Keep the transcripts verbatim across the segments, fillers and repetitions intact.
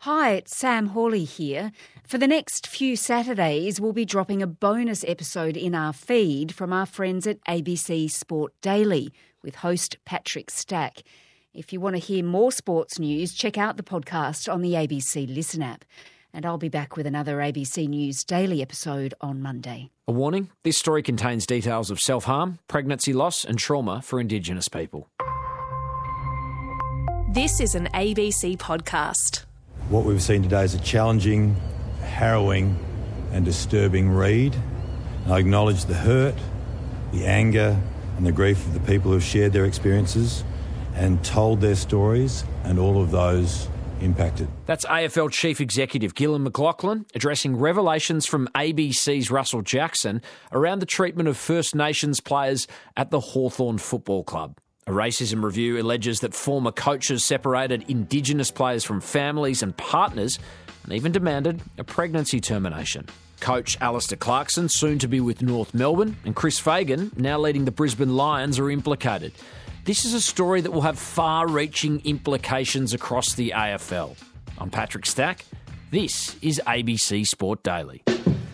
Hi, it's Sam Hawley here. For the next few Saturdays, we'll be dropping a bonus episode in our feed from our friends at A B C Sport Daily with host Patrick Stack. If you want to hear more sports news, check out the podcast on the A B C Listen app. And I'll be back with another A B C News Daily episode on Monday. A warning, this story contains details of self-harm, pregnancy loss and trauma for Indigenous people. This is an A B C podcast. What we've seen today is a challenging, harrowing and disturbing read. I acknowledge the hurt, the anger and the grief of the people who've shared their experiences and told their stories, and all of those impacted. That's A F L Chief Executive Gillon McLachlan addressing revelations from A B C's Russell Jackson around the treatment of First Nations players at the Hawthorn Football Club. A racism review alleges that former coaches separated Indigenous players from families and partners and even demanded a pregnancy termination. Coach Alistair Clarkson, soon to be with North Melbourne, and Chris Fagan, now leading the Brisbane Lions, are implicated. This is a story that will have far-reaching implications across the A F L. I'm Patrick Stack. This is A B C Sport Daily.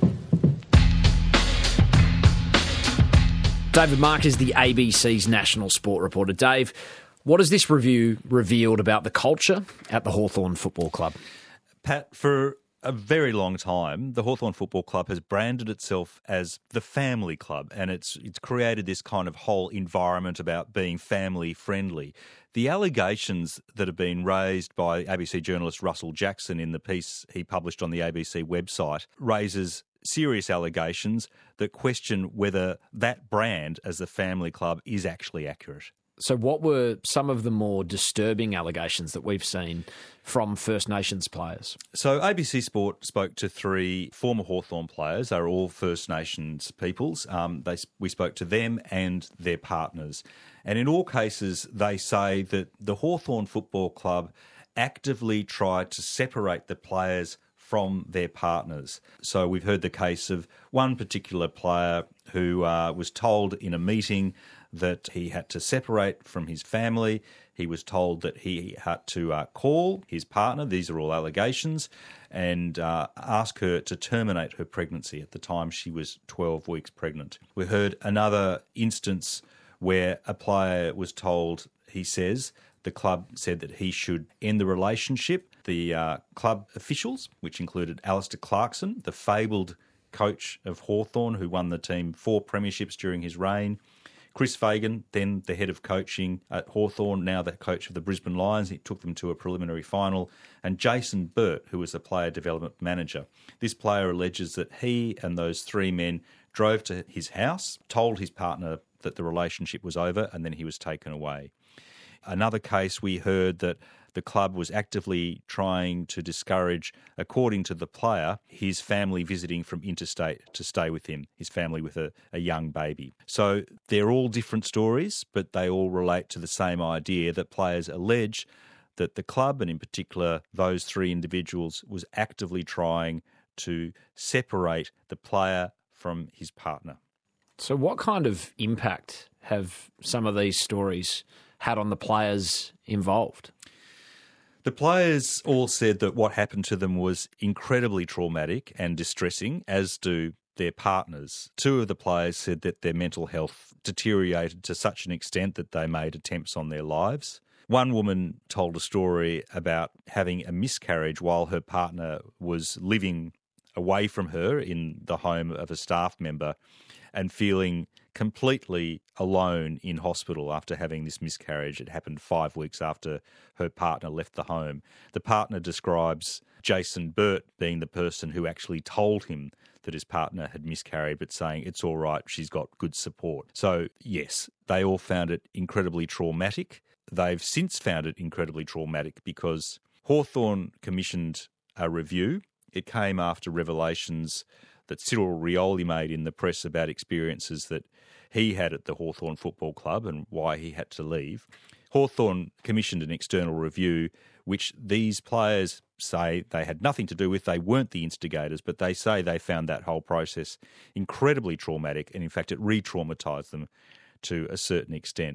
David Mark is the A B C's national sport reporter. Dave, what has this review revealed about the culture at the Hawthorn Football Club? Pat, for a very long time, the Hawthorn Football Club has branded itself as the family club, and it's it's created this kind of whole environment about being family friendly. The allegations that have been raised by A B C journalist Russell Jackson in the piece he published on the A B C website raises serious allegations that question whether that brand as the family club is actually accurate. So what were some of the more disturbing allegations that we've seen from First Nations players? So A B C Sport spoke to three former Hawthorn players. They were all First Nations peoples. Um, they, we spoke to them and their partners. And in all cases, they say that the Hawthorn Football Club actively tried to separate the players from their partners. So we've heard the case of one particular player who uh, was told in a meeting that he had to separate from his family. He was told that he had to uh, call his partner, these are all allegations, and uh, ask her to terminate her pregnancy at the time she was twelve weeks pregnant. We heard another instance where a player was told, he says, the club said that he should end the relationship. The uh, club officials, which included Alistair Clarkson, the fabled coach of Hawthorn who won the team four premierships during his reign, Chris Fagan, then the head of coaching at Hawthorn, now the coach of the Brisbane Lions. He took them to a preliminary final. And Jason Burt, who was the player development manager. This player alleges that he and those three men drove to his house, told his partner that the relationship was over, and then he was taken away. Another case, we heard that the club was actively trying to discourage, according to the player, his family visiting from interstate to stay with him, his family with a, a young baby. So they're all different stories, but they all relate to the same idea that players allege that the club, and in particular those three individuals, was actively trying to separate the player from his partner. So what kind of impact have some of these stories had on the players involved? The players all said that what happened to them was incredibly traumatic and distressing, as do their partners. Two of the players said that their mental health deteriorated to such an extent that they made attempts on their lives. One woman told a story about having a miscarriage while her partner was living away from her in the home of a staff member and feeling completely alone in hospital after having this miscarriage. It happened five weeks after her partner left the home. The partner describes Jason Burt being the person who actually told him that his partner had miscarried, but saying it's all right, she's got good support. So yes, they all found it incredibly traumatic. They've since found it incredibly traumatic because Hawthorn commissioned a review. It came after revelations that Cyril Rioli made in the press about experiences that he had at the Hawthorn Football Club and why he had to leave. Hawthorn commissioned an external review, which these players say they had nothing to do with. They weren't the instigators, but they say they found that whole process incredibly traumatic, and in fact it re-traumatised them to a certain extent.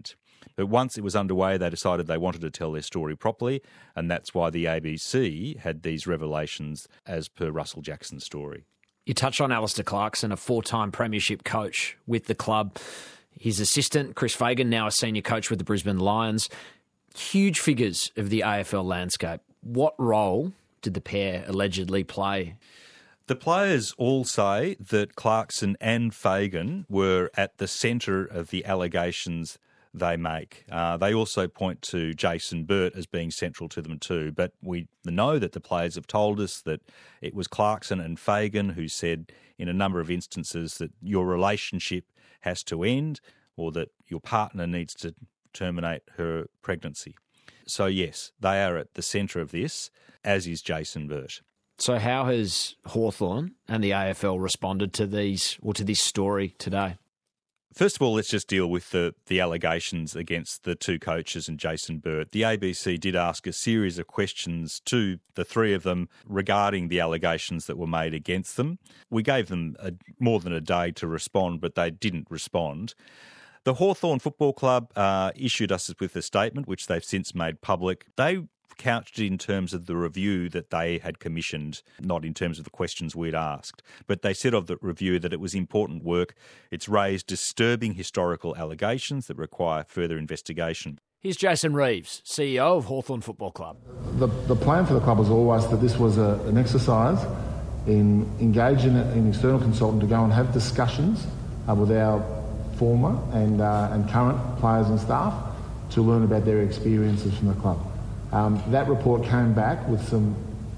But once it was underway, they decided they wanted to tell their story properly, and that's why the A B C had these revelations as per Russell Jackson's story. You touched on Alistair Clarkson, a four-time premiership coach with the club. His assistant, Chris Fagan, now a senior coach with the Brisbane Lions. Huge figures of the A F L landscape. What role did the pair allegedly play? The players all say that Clarkson and Fagan were at the centre of the allegations they make. Uh, they also point to Jason Burt as being central to them too. But we know that the players have told us that it was Clarkson and Fagan who said in a number of instances that your relationship has to end or that your partner needs to terminate her pregnancy. So yes, they are at the centre of this, as is Jason Burt. So how has Hawthorn and the A F L responded to these or to this story today? First of all, let's just deal with the, the allegations against the two coaches and Jason Burt. The A B C did ask a series of questions to the three of them regarding the allegations that were made against them. We gave them a, more than a day to respond, but they didn't respond. The Hawthorn Football Club uh, issued us with a statement, which they've since made public. They couched it in terms of the review that they had commissioned, not in terms of the questions we'd asked. But they said of the review that it was important work. It's raised disturbing historical allegations that require further investigation. Here's Jason Reeves, C E O of Hawthorn Football Club. The, the plan for the club was always that this was a, an exercise in engaging an external consultant to go and have discussions uh, with our former and, uh, and current players and staff to learn about their experiences from the club. Um, that report came back with some,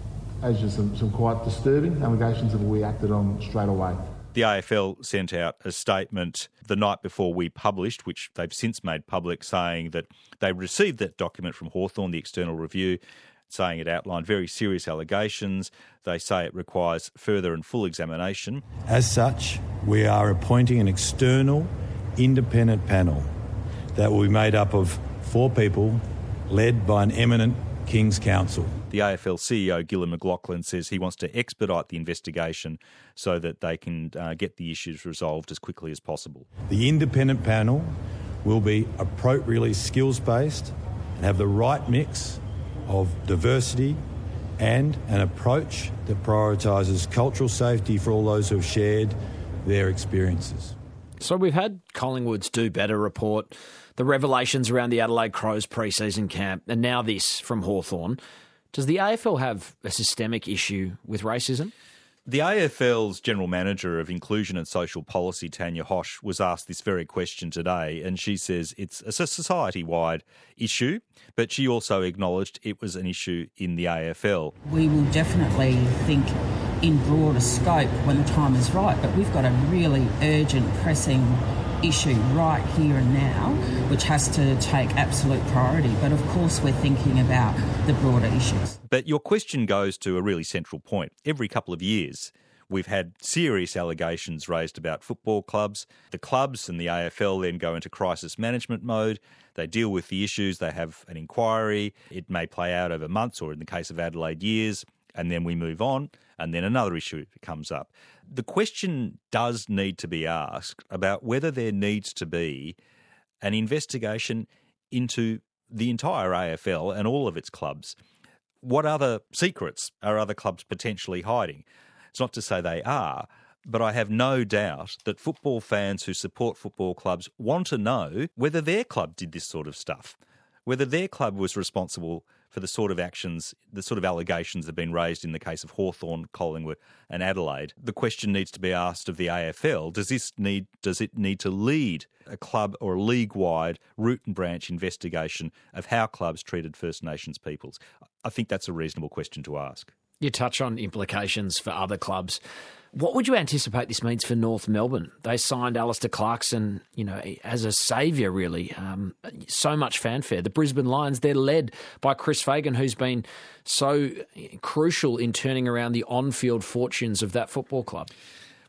as you some, some quite disturbing allegations that we acted on straight away. The A F L sent out a statement the night before we published, which they've since made public, saying that they received that document from Hawthorn, the external review, saying it outlined very serious allegations. They say it requires further and full examination. As such, we are appointing an external, independent panel that will be made up of four people led by an eminent King's Counsel. The A F L C E O, Gillon McLachlan, says he wants to expedite the investigation so that they can uh, get the issues resolved as quickly as possible. The independent panel will be appropriately skills-based and have the right mix of diversity and an approach that prioritises cultural safety for all those who have shared their experiences. So we've had Collingwood's Do Better report, the revelations around the Adelaide Crows pre-season camp, and now this from Hawthorn. Does the A F L have a systemic issue with racism? The A F L's General Manager of Inclusion and Social Policy, Tanya Hosch, was asked this very question today, and she says it's a society-wide issue, but she also acknowledged it was an issue in the A F L. We will definitely think in broader scope when the time is right, but we've got a really urgent, pressing issue right here and now, which has to take absolute priority. But of course, we're thinking about the broader issues. But your question goes to a really central point. Every couple of years, we've had serious allegations raised about football clubs. The clubs and the A F L then go into crisis management mode. They deal with the issues. They have an inquiry. It may play out over months or, in the case of Adelaide, years. And then we move on, and then another issue comes up. The question does need to be asked about whether there needs to be an investigation into the entire A F L and all of its clubs. What other secrets are other clubs potentially hiding? It's not to say they are, but I have no doubt that football fans who support football clubs want to know whether their club did this sort of stuff, whether their club was responsible for the sort of actions, the sort of allegations that have been raised in the case of Hawthorn, Collingwood and Adelaide. The question needs to be asked of the A F L, does this need, does it need to lead a club or a league-wide root and branch investigation of how clubs treated First Nations peoples? I think that's a reasonable question to ask. You touch on implications for other clubs. What would you anticipate this means for North Melbourne? They signed Alistair Clarkson, you know, as a saviour, really. Um, so much fanfare. The Brisbane Lions, they're led by Chris Fagan, who's been so crucial in turning around the on-field fortunes of that football club.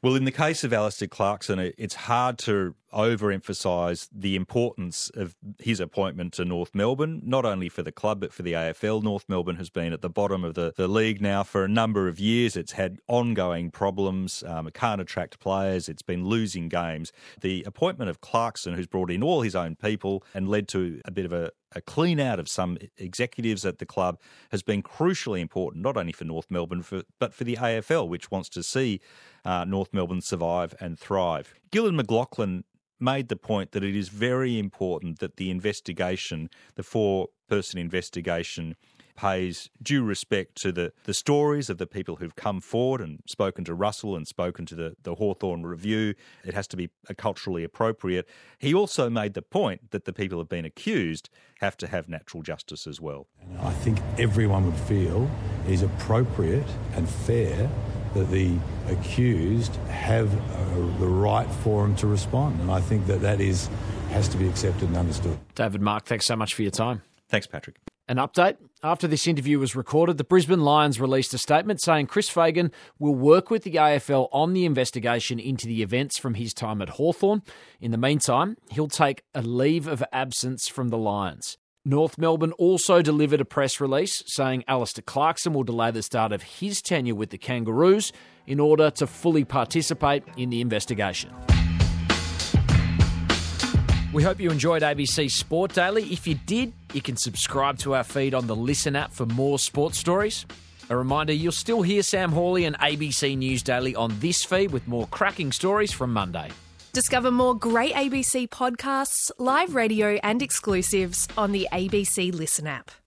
Well, in the case of Alistair Clarkson, it's hard to overemphasise the importance of his appointment to North Melbourne, not only for the club but for the A F L. North Melbourne has been at the bottom of the, the league now for a number of years. It's had ongoing problems. Um, it can't attract players. It's been losing games. The appointment of Clarkson, who's brought in all his own people and led to a bit of a A clean out of some executives at the club, has been crucially important, not only for North Melbourne, for, but for the A F L, which wants to see uh, North Melbourne survive and thrive. Gillon McLachlan made the point that it is very important that the investigation, the four-person investigation, pays due respect to the, the stories of the people who've come forward and spoken to Russell and spoken to the, the Hawthorn Review. It has to be culturally appropriate. He also made the point that the people who have been accused have to have natural justice as well. And I think everyone would feel it is appropriate and fair that the accused have uh, the right forum to respond. And I think that that is has to be accepted and understood. David Mark, thanks so much for your time. Thanks, Patrick. An update. After this interview was recorded, the Brisbane Lions released a statement saying Chris Fagan will work with the A F L on the investigation into the events from his time at Hawthorn. In the meantime, he'll take a leave of absence from the Lions. North Melbourne also delivered a press release saying Alistair Clarkson will delay the start of his tenure with the Kangaroos in order to fully participate in the investigation. We hope you enjoyed A B C Sport Daily. If you did, you can subscribe to our feed on the Listen app for more sports stories. A reminder, you'll still hear Sam Hawley and A B C News Daily on this feed with more cracking stories from Monday. Discover more great A B C podcasts, live radio and exclusives on the A B C Listen app.